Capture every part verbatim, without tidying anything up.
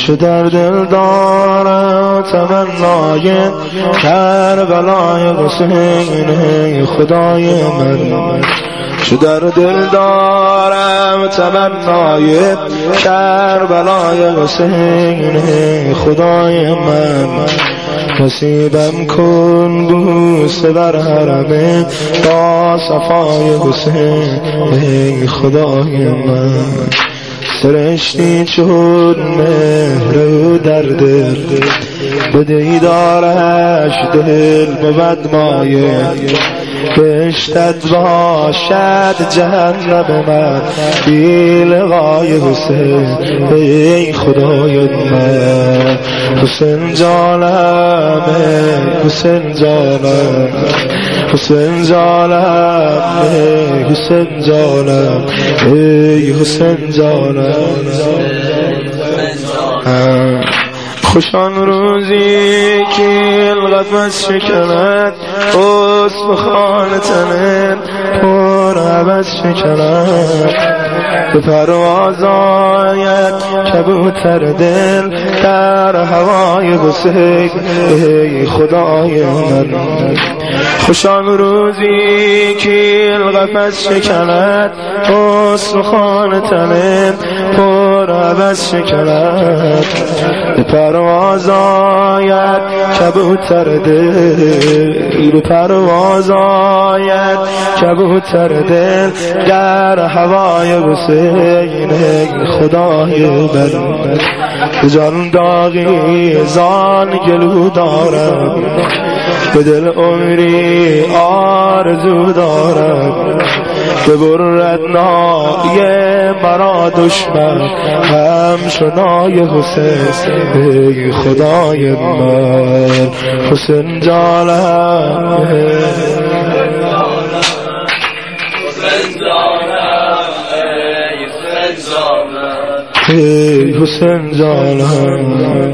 چه در دل دارم تمنای کربلای حسین خدای من، چه در دل دارم تمنای کربلای حسین خدای من. نصیبم کن بوسه بر حرم با صفای حسین ای خدای من. سرشتی چون مهر و در دل به دیدارش دل بود مایه، بهشتت باشد جهنم من بی لقای حسین ای خدای من. حسین جانم حسین جانم حسین جانم حسین جانم ای حسین جانم. خوشان روزی که القفص شکند حسن خانه تنه پر عبس شکند، به پرواز آید کبوتر دل در هوای حسین ای خدای من. خوشان روزی که القفص شکند حسن خانه تنه پر عبس شکند، به پرواز آید کبوتر دل به پرواز آید کبوتر دل در هوای حسین ای خدای من. جان داغی زان گلو دارم به دل عمری آرزو دارم، ببرد نای مرا دشمن همچنای حسین ای خدای من. حسین جانم ای حسین جانم.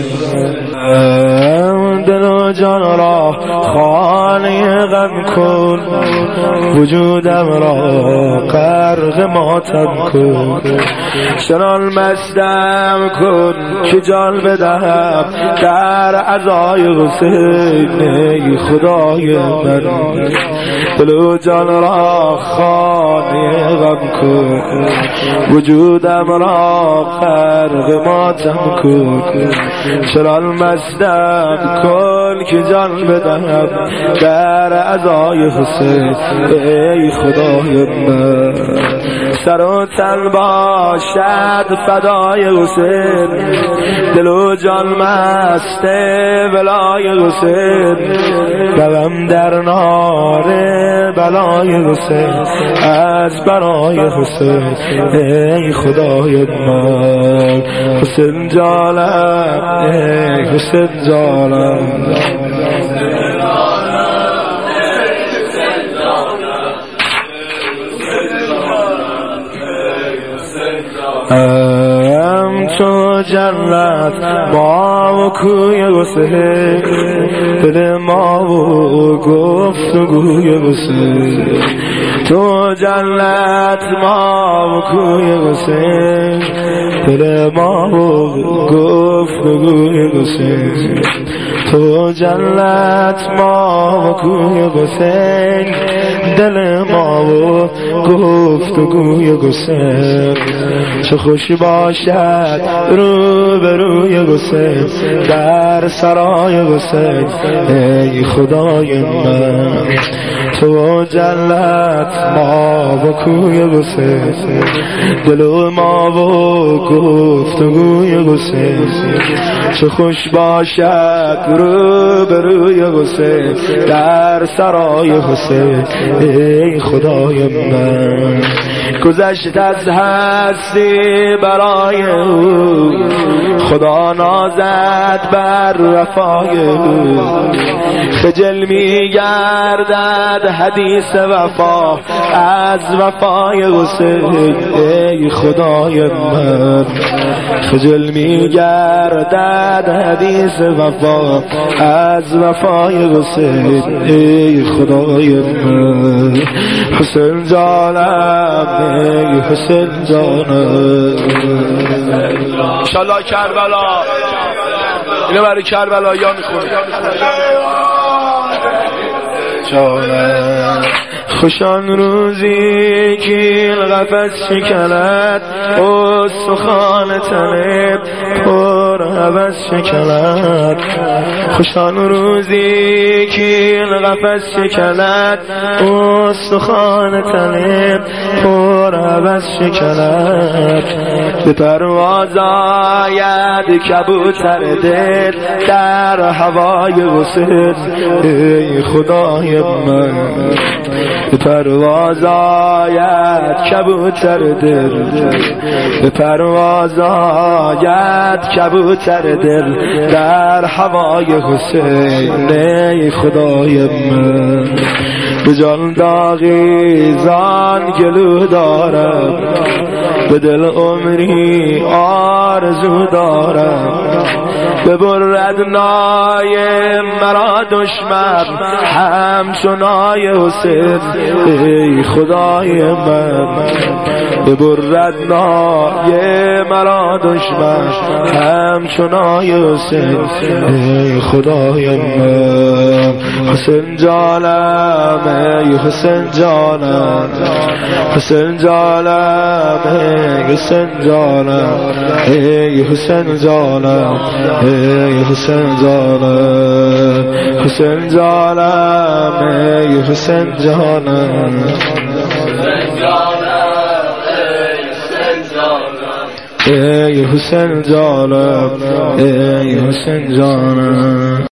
دل و جان را خانه غم کن، وجودم را غرق ماتم کن، چنان مستم کن که جان بدهم در عزای حسین ای خدای من. دل و جان را خانه غم کن، وجودم را غرق ماتم کن، چنان مستم کن که جان بدهم در عزای حسین ای خدای من. سر و تن باشد فدای حسین، دل و جان مست ولای حسین، روم در نار بلای حسین از برای حسین ای خدای من. حسین جانم ای حسین جانم همچو جنت ما و کوی حسین، دل ما و گفتگوی حسین. تو جنت ما و کوی حسین، دل ما و گفتگوی حسین. تو جنت ما و کوی حسین، دل ما و گفتگوی حسین. چه خوش باشد روبروی حسین در سرای حسین ای خدای من. تو جنت ما و کوی حسین، دل ما و گفتگوی حسین. چه خوش باشد روبروی حسین در سرای حسین ای خدای من. گذشت از هستی برای او، خدا نازد بر وفای او. خجل می گردد حدیث وفا از وفای حسین ای خدای من خجل میگردد حدیث وفا از وفای حسین ای خدای من حسین جانم ای حسین جانم انشالله کربلا اینو برای کربلا یا میخونی جانم خوشان روزی که القفس شکلت استخوان تنت پر هوس شکلت خوشان روزی که القفس شکلت استخوان تنت پر هوس شکلت به پرواز آید کبوتر دل در هوای حسین ای خدای من به پرواز آید کبوتر دل به پرواز آید کبوتر دل در هوای حسین ای خدای من به جان داغی زان گلو دارم به دل عمری آرزو دارم ببرد نای مرا دشمن همچنای حسین ای خدای من ببرد نای مرا دشمن همچنای حسین ای خدای من حسین جانم ای حسین جانم حسین جانم ای حسین جانم ای حسین جانم ای حسین جانم حسین جانم ای حسین جانم ای حسین جانم ای حسین جانم